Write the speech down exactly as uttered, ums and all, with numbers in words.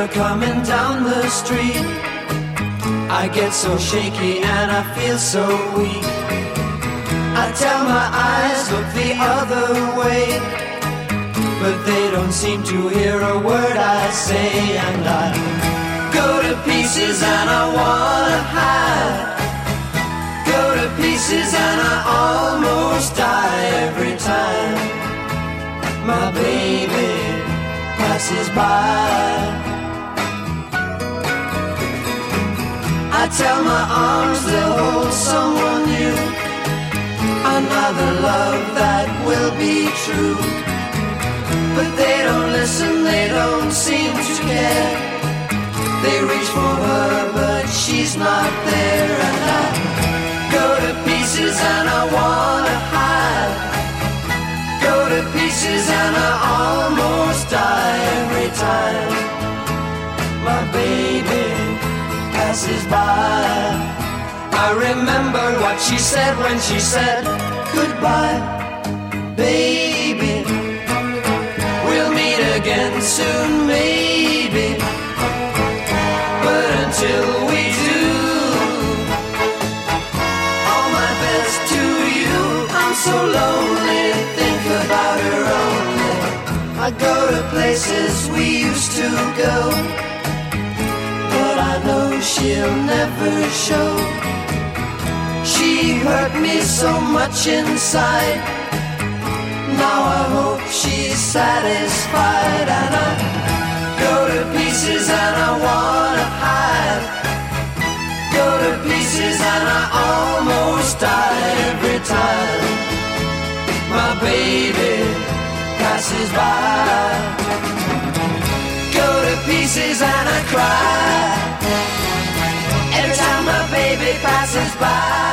her coming down the street. I get so shaky and I feel so weak. I tell my eyes, look the other way, but they don't seem to hear a word I say. And I go to pieces and I wanna hide, go to pieces and I almost die every time my baby passes by. I tell my arms they'll hold someone new, another love that will be true. But they don't listen, they don't seem to care. They reach for her, but she's not there. And I go to pieces and I wanna hide, go to pieces and I almost die every time my baby passes by. I remember what she said when she said goodbye. Baby, we'll meet again soon, maybe, but until we do, all my best to you. I'm so lonely, think about her only. I go to places we used to go, but I know she'll never show. She hurt me so much inside, now I hope she's satisfied. And I go to pieces and I wanna hide, go to pieces and I almost die every time my baby passes by. Go to pieces and I cry every time my baby passes by.